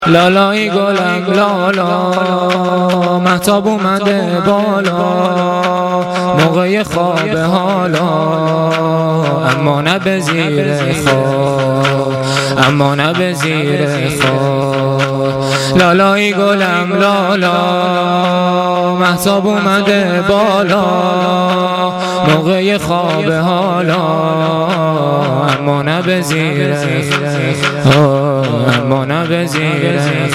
لالایی گلم لالا مهتاب اومده بالا موقع خواب حالا اما نه به زیر خواب اما نه به زیر خواب لالایی گلم لالا مهتاب اومده بالا موقع خواب حالا اما نه به زیر خواب اما نه به زیر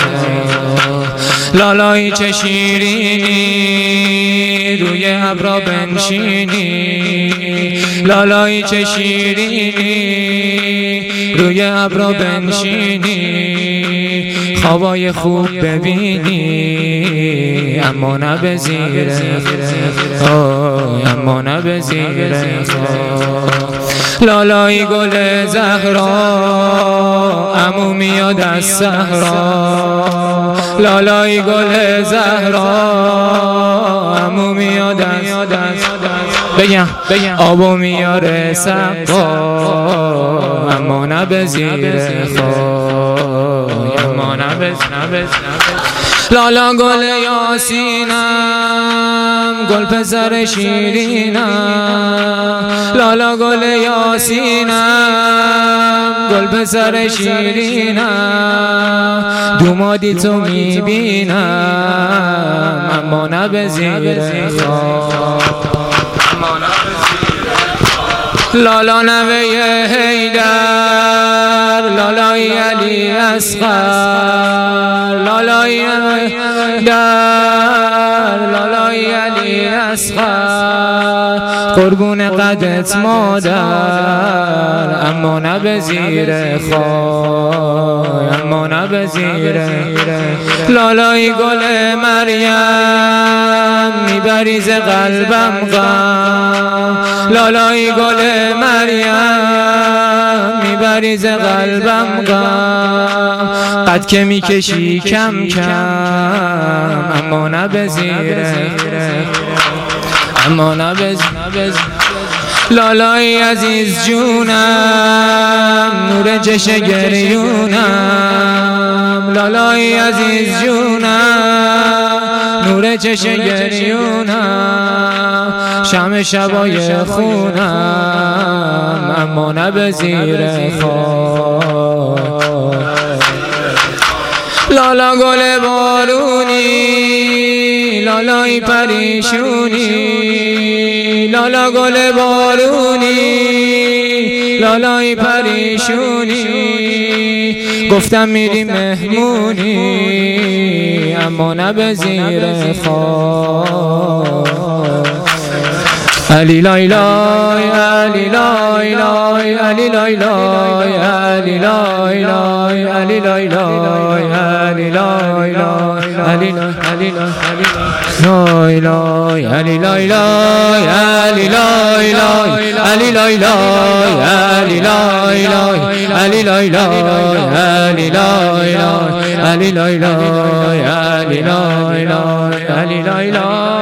لالایی چه شیرینی روی ابرا بنشینی لالایی چه شیرینی روی ابرا بنشینی خوابای خوب ببینی اما نه به زیر اما نه به زیر لالایی گل زهرا عمو میاد از صحرا لالایی گل زهرا عمو میاد از بگم آبو میاره سقا اما نه به زیر خواب اما نه به لالا گل یاسینم گل پسر شیرینم لالا گل یاسینم گل پسر شیرینم دومادی تو میبینم اما نه به زیر خواب لالا نوه حیدر لالای علی اصغر لالای حیدر لالای علی اصغر قربون قدت مادر اما نه به زیر خواب اما نه به زیر لالای گل مریم میبریز قلبم غم لالای گل مریم میبریز قلبم غم قد که میکشی کم کم اما نه به زیر اما نه به زیر لالای عزیز جونم نور چش گریونم لالای عزیز جونم نور چش گریونم شمع شبای خونم اما نه به زیر خواب لالا گل بارونی لالای پریشونی لالا گل بارونی لالای پریشونی گفتم میری مهمونی اما نه به زیر خواب علی لای لای علی لای لای علی لای لای علی لای لای علی لای لای علی لای لای علی لای لای علی لای لای علی لای لای علی لای لای علی لای لای علی لای لای علی لای لای علی لای لای علی لای لای علی لای لای